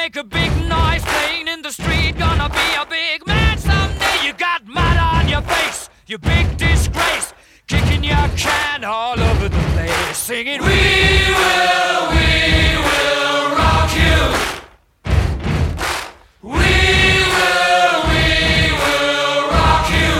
make a big noise playing in the street. Gonna be a big man someday. You got mud on your face, you big disgrace. Kicking your can all over the place, singing, we will rock you. We will rock you.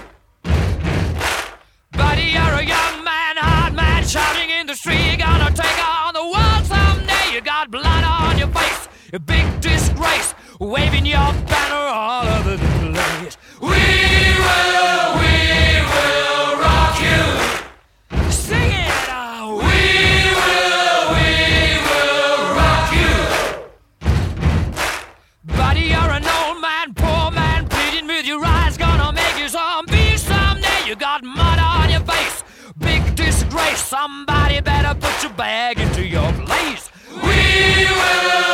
Buddy, you're a young man, hard man, shouting in the street. Gonna take on the world someday. You got blood on your face, a big disgrace, waving your banner all over the place. We will rock you. Sing it out. We will rock you. Buddy, you're an old man, poor man, pleading with your eyes. Gonna make you zombie someday. You got mud on your face, big disgrace. Somebody better put your bag into your place. We will